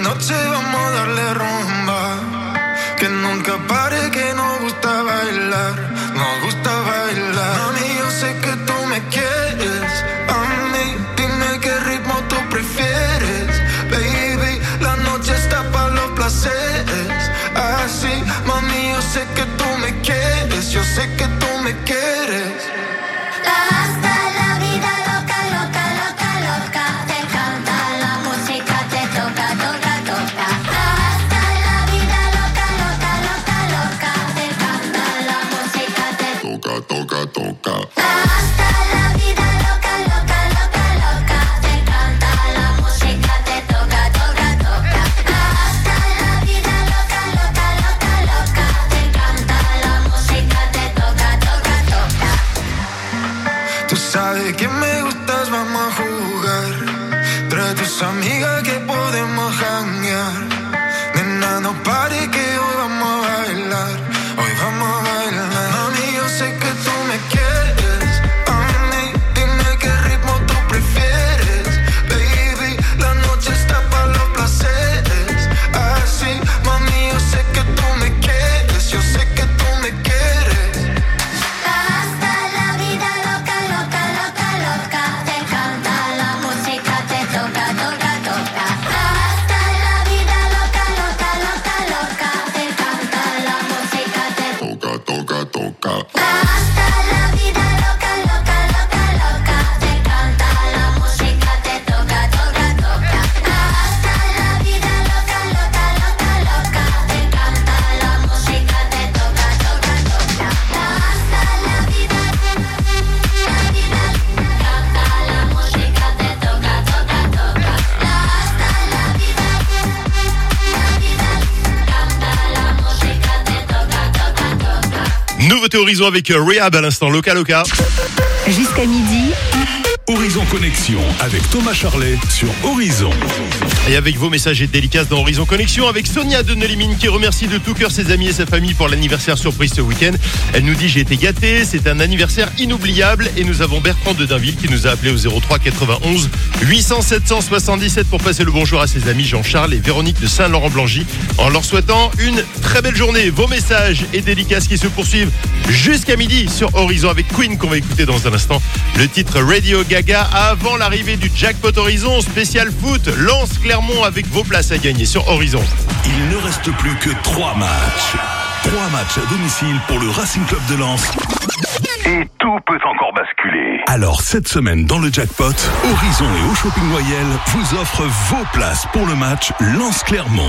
noche vamos a darle rumba. Que nunca pare, que nos gusta bailar. Nos gusta bailar. Mami, yo sé que tú me quieres. A mí, dime qué ritmo tú prefieres. Baby, la noche está para los placeres. Así, mami, yo sé que tú me quieres. Yo sé que tú me quieres. Hasta la vida loca, loca, loca, loca. Te encanta la música, te toca, toca, toca. Hasta la vida loca, loca, loca, loca. Te encanta la música, te toca, toca, toca. Hasta la vida loca, loca, loca, loca. Te encanta la música, te toca, toca, toca. Hasta la vida loca, loca, loca, loca. Te encanta la música, te toca, toca, toca. Tú sabes que me gustas, vamos a jugar. Trae tus amigas que podemos janguear. Nena, no pare que hoy vamos a bailar. Hoy vamos a bailar. Mami, yo sé que tú me quieres. A mí, dime qué ritmo tú prefieres. Baby, la noche está para los placeres. Así, mami, yo sé que tú me quieres. Yo sé que tú me quieres. Hasta la vida loca, loca, loca, loca. Te encanta la música, te toca, toca, toca. Hasta la vida loca, loca, loca, loca. Te encanta la música, te toca, toca, toca. Hasta la vida loca, loca, loca, loca. Te encanta la música, te toca, toca, toca. Hasta la vida loca, loca, loca, loca. Te encanta la música, te toca, toca, toca. Hasta la vida, la vida, canta la música, te toca, toca, toca. Hasta la vida, la vida, canta la música, te toca, toca, toca. Nouveauté Horizon avec euh, Rehab à l'instant, Loca Loca. Jusqu'à midi. Horizon Connexion avec Thomas Charlet sur Horizon. Et avec vos messages et délicaces dans Horizon Connexion avec Sonia de Nolimine qui remercie de tout cœur ses amis et sa famille pour l'anniversaire surprise ce week-end. Elle nous dit j'ai été gâtée, c'est un anniversaire inoubliable et nous avons Bertrand de Dainville qui nous a appelé au zéro trois quatre-vingt-onze huit cents sept cent soixante-dix-sept pour passer le bonjour à ses amis Jean-Charles et Véronique de Saint-Laurent-Blangy en leur souhaitant une très belle journée. Vos messages et délicaces qui se poursuivent jusqu'à midi sur Horizon avec Queen qu'on va écouter dans un instant. Le titre Radio Gaga avant l'arrivée du Jackpot Horizon spécial foot. Lance Clermont avec vos places à gagner sur Horizon. Il ne reste plus que trois matchs. Trois matchs à domicile pour le Racing Club de Lens. Et tout peut encore basculer. Alors cette semaine dans le jackpot, Horizon et Au Shopping Noyel vous offrent vos places pour le match Lens-Clermont.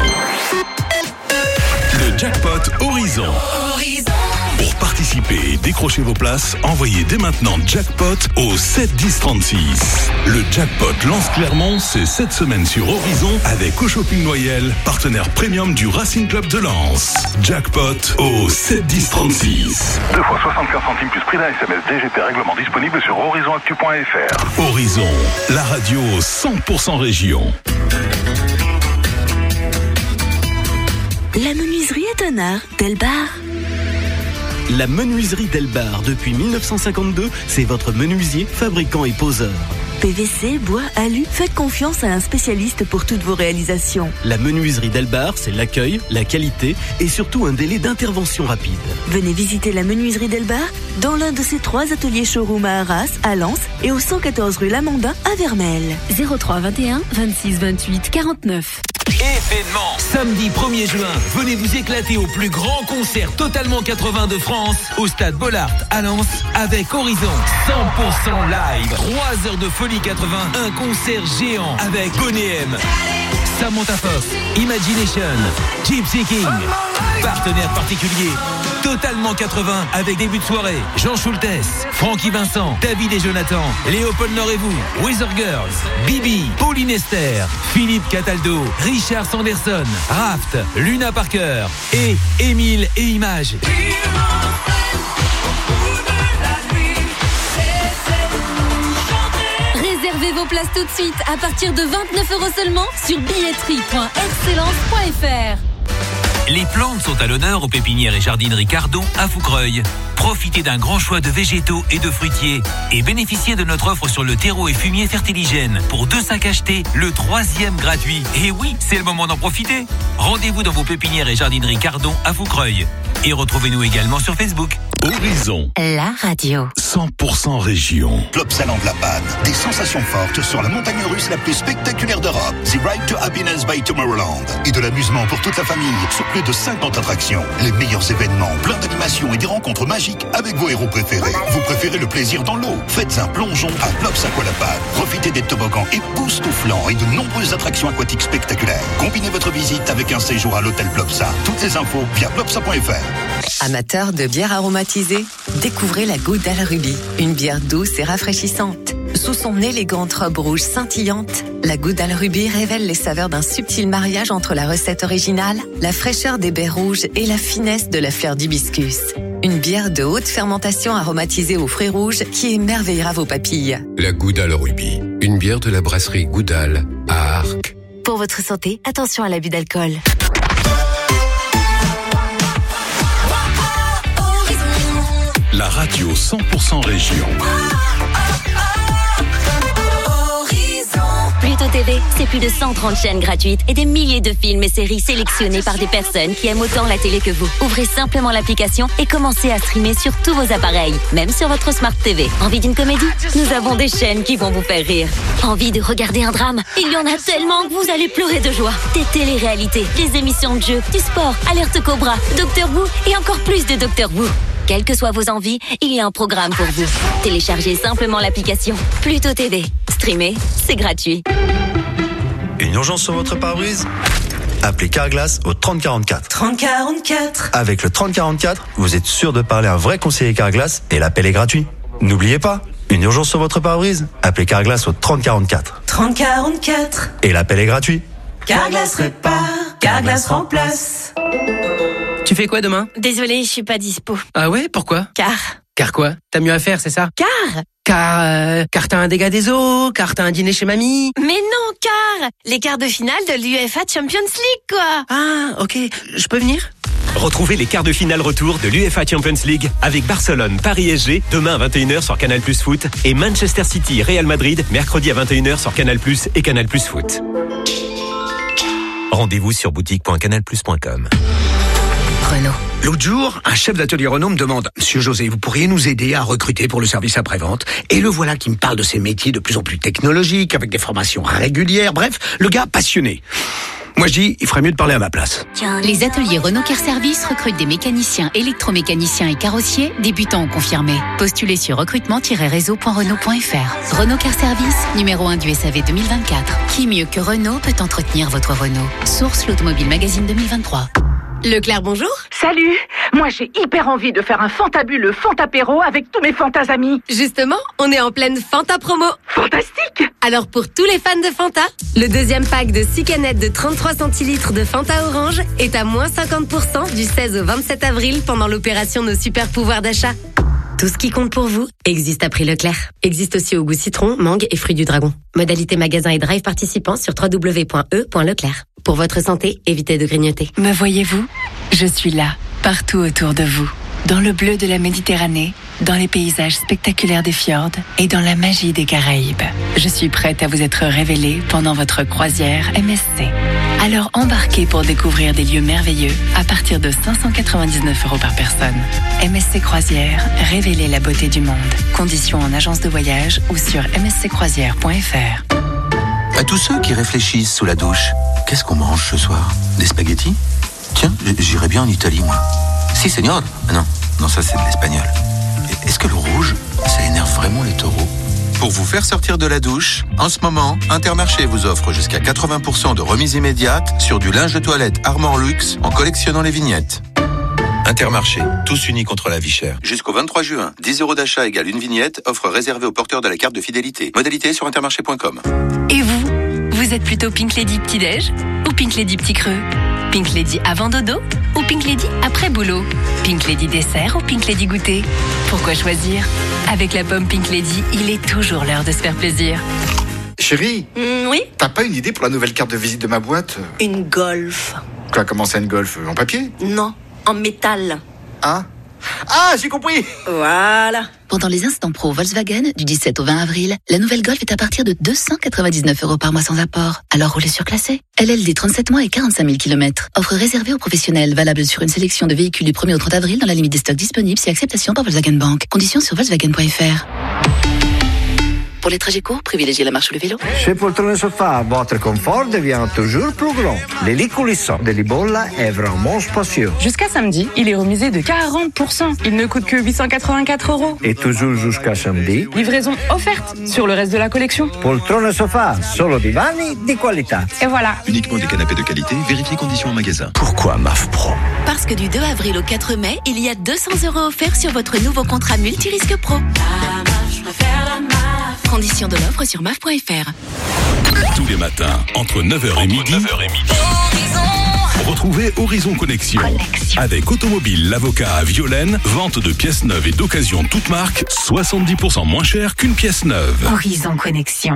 Le jackpot Horizon. Horizon. Pour participer et décrocher vos places, envoyez dès maintenant jackpot au sept dix trente-six. Le jackpot Lens-Clermont, c'est cette semaine sur Horizon avec Au Shopping Noyel, partenaire premium du Racing Club de Lens. Jackpot au sept dix trente-six. Deux fois soixante-quinze centimes plus prix d'un S M S D G P règlement disponible sur horizon actu point f r. Horizon, la radio cent pour cent région. La menuiserie étonnard Delbar. La menuiserie Delbar, depuis mille neuf cent cinquante-deux, c'est votre menuisier, fabricant et poseur. P V C, bois, alu, faites confiance à un spécialiste pour toutes vos réalisations. La menuiserie Delbar, c'est l'accueil, la qualité et surtout un délai d'intervention rapide. Venez visiter la menuiserie Delbar dans l'un de ses trois ateliers showroom à Arras, à Lens et au cent quatorze rue Lamandin à Vermelles. zéro trois vingt et un vingt-six vingt-huit quarante-neuf. Événement. Samedi premier juin, venez vous éclater au plus grand concert totalement quatre-vingts de France au stade Bollard à Lens avec Horizon. cent pour cent live. trois heures de folie quatre-vingts. Un concert géant avec Boney M, Samantha Fox, Imagination, Gypsy King. Partenaire particulier. Totalement quatre-vingts avec début de soirée. Jean Schultes, Francky Vincent, David et Jonathan, Léopold Nord et vous, Weather Girls, Bibi, Pauline Esther, Philippe Cataldo, Richard Sanderson, Raft, Luna Parker et Émile et Images. Réservez vos places tout de suite à partir de vingt-neuf euros seulement sur billetterie point excellence point f r. Les plantes sont à l'honneur aux pépinières et jardineries Cardon à Foucreuil. Profitez d'un grand choix de végétaux et de fruitiers et bénéficiez de notre offre sur le terreau et fumier Fertiligène. Pour deux sacs achetés, le troisième gratuit. Et oui, c'est le moment d'en profiter. Rendez-vous dans vos pépinières et jardineries Cardon à Foucreuil. Et retrouvez-nous également sur Facebook. Horizon. La radio. cent pour cent région. Plopsaland La Panne. Des sensations fortes sur la montagne russe la plus spectaculaire d'Europe. The Ride to Happiness by Tomorrowland. Et de l'amusement pour toute la famille sur plus de cinquante attractions. Les meilleurs événements, plein d'animations et des rencontres magiques avec vos héros préférés. Vous préférez le plaisir dans l'eau? Faites un plongeon à Plops Aqua La Panne. Profitez des toboggans époustouflants et de nombreuses attractions aquatiques spectaculaires. Combinez votre visite avec un séjour à l'hôtel Plopsa. Toutes les infos via plopsa point f r. Amateurs de bière aromatisée, découvrez la Goodale Ruby, une bière douce et rafraîchissante. Sous son élégante robe rouge scintillante, la Goodale Ruby révèle les saveurs d'un subtil mariage entre la recette originale, la fraîcheur des baies rouges et la finesse de la fleur d'hibiscus. Une bière de haute fermentation aromatisée aux fruits rouges qui émerveillera vos papilles. La Goodale Ruby, une bière de la brasserie Goodale à Arques. Pour votre santé, attention à l'abus d'alcool. La radio cent pour cent région. Pluto T V, c'est plus de cent trente chaînes gratuites et des milliers de films et séries sélectionnés par des personnes qui aiment autant la télé que vous. Ouvrez simplement l'application et commencez à streamer sur tous vos appareils, même sur votre Smart T V. Envie d'une comédie? Nous avons des chaînes qui vont vous faire rire. Envie de regarder un drame? Il y en a tellement que vous allez pleurer de joie. Des téléréalités, des émissions de jeux, du sport, Alerte Cobra, Docteur Who et encore plus de Docteur Who. Quelles que soient vos envies, il y a un programme pour vous. Téléchargez simplement l'application Pluto T V. Streamer, c'est gratuit. Une urgence sur votre pare-brise? Appelez Carglass au trente quarante-quatre. trente quarante-quatre. Avec le trente quarante-quatre, vous êtes sûr de parler à un vrai conseiller Carglass et l'appel est gratuit. N'oubliez pas, une urgence sur votre pare-brise? Appelez Carglass au trente quarante-quatre. trente quarante-quatre. Et l'appel est gratuit. Carglass répare, Carglass remplace. Tu fais quoi demain? Désolée, je suis pas dispo. Ah ouais, pourquoi? Car. Car quoi? T'as mieux à faire, c'est ça? Car. Car, euh, car t'as un dégât des eaux, car t'as un dîner chez mamie. Mais non, car les quarts de finale de l'U E F A Champions League, quoi. Ah, ok, je peux venir? Retrouvez les quarts de finale retour de l'U E F A Champions League avec Barcelone, Paris S G, demain à vingt et une heures sur Canal Plus Foot et Manchester City, Real Madrid, mercredi à vingt et une heures sur Canal Plus et Canal Plus Foot. Rendez-vous sur boutique point canal plus point com. Renault. L'autre jour, un chef d'atelier Renault me demande « Monsieur José, vous pourriez nous aider à recruter pour le service après-vente ?» Et le voilà qui me parle de ces métiers de plus en plus technologiques, avec des formations régulières, bref, le gars passionné. Moi je dis, il ferait mieux de parler à ma place. Les ateliers Renault Care Service recrutent des mécaniciens, électromécaniciens et carrossiers, débutants ou confirmés. Postulez sur recrutement tiret réseau point renault point f r. Renault Care Service, numéro un du S A V deux mille vingt-quatre. Qui mieux que Renault peut entretenir votre Renault? Source l'Automobile Magazine deux mille vingt-trois. Leclerc, bonjour. Salut. Moi, j'ai hyper envie de faire un fantabuleux fantapéro avec tous mes fantas amis. Justement, on est en pleine Fanta promo. Fantastique. Alors, pour tous les fans de Fanta, le deuxième pack de six canettes de trente-trois centilitres de Fanta Orange est à moins cinquante pour cent du seize au vingt-sept avril pendant l'opération Nos super pouvoirs d'achat. Tout ce qui compte pour vous existe à prix Leclerc. Existe aussi au goût citron, mangue et fruits du dragon. Modalité magasin et drive participants sur w w w point e point leclerc. Pour votre santé, évitez de grignoter. Me voyez-vous? Je suis là, partout autour de vous. Dans le bleu de la Méditerranée, dans les paysages spectaculaires des fjords et dans la magie des Caraïbes. Je suis prête à vous être révélée pendant votre croisière M S C. Alors embarquez pour découvrir des lieux merveilleux à partir de cinq cent quatre-vingt-dix-neuf euros par personne. M S C Croisière, révélez la beauté du monde. Conditions en agence de voyage ou sur m s c croisière point f r. À tous ceux qui réfléchissent sous la douche, qu'est-ce qu'on mange ce soir? Des spaghettis? Tiens, j'irais bien en Italie, moi. Si, señor. Ah non, non, ça c'est de l'espagnol. Est-ce que le rouge, ça énerve vraiment les taureaux? Pour vous faire sortir de la douche, en ce moment, Intermarché vous offre jusqu'à quatre-vingts pour cent de remise immédiate sur du linge de toilette Armor Luxe en collectionnant les vignettes. Intermarché, tous unis contre la vie chère. Jusqu'au vingt-trois juin, dix euros d'achat égale une vignette, offre réservée aux porteurs de la carte de fidélité. Modalité sur intermarché point com. Et vous? Vous êtes plutôt Pink Lady petit-déj ou Pink Lady petit creux? Pink Lady avant dodo ou Pink Lady après boulot? Pink Lady dessert ou Pink Lady goûter? Pourquoi choisir? Avec la pomme Pink Lady, il est toujours l'heure de se faire plaisir. Chérie, mmh, Oui. t'as pas une idée pour la nouvelle carte de visite de ma boîte? Une Golf. Quoi, comment ça, une Golf? En papier? Non, en métal. Ah Ah, j'ai compris. Voilà. Pendant les instants pro Volkswagen, du dix-sept au vingt avril, la nouvelle Golf est à partir de deux cent quatre-vingt-dix-neuf euros par mois sans apport. Alors roulez surclassé. L L D trente-sept mois et quarante-cinq mille kilomètres. Offre réservée aux professionnels, valable sur une sélection de véhicules du premier au trente avril dans la limite des stocks disponibles si acceptation par Volkswagen Bank. Conditions sur Volkswagen point F R. Pour les trajets courts, privilégiez la marche ou le vélo. Chez Poltrone Sofa, votre confort devient toujours plus grand. Les lits coulissants de Libolla est vraiment spacieux. Jusqu'à samedi, il est remisé de quarante pour cent. Il ne coûte que huit cent quatre-vingt-quatre euros. Et toujours jusqu'à samedi, livraison offerte sur le reste de la collection. Poltrone Sofa, solo divani di qualità. Et voilà. Uniquement des canapés de qualité, vérifiez conditions en magasin. Pourquoi M A F Pro? Parce que du deux avril au quatre mai, il y a deux cents euros offerts sur votre nouveau contrat multirisque pro. Conditions de l'offre sur M A F point F R. Tous les matins, entre neuf heures et midi, retrouvez Horizon Connexion. Connexion. Avec Automobile l'avocat à Violaine, vente de pièces neuves et d'occasion toute marque, soixante-dix pour cent moins cher qu'une pièce neuve. Horizon Connexion.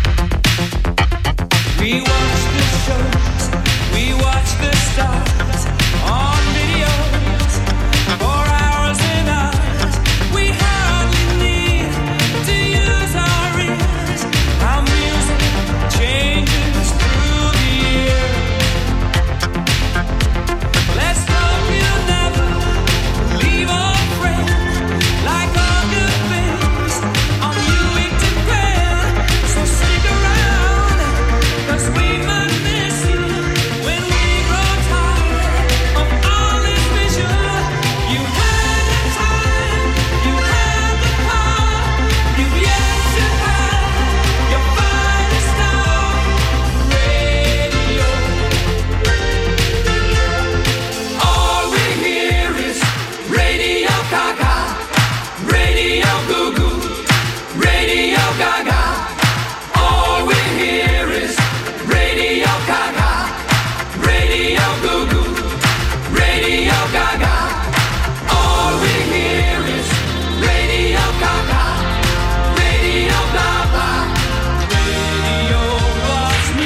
We watch the shows, we watch the stars.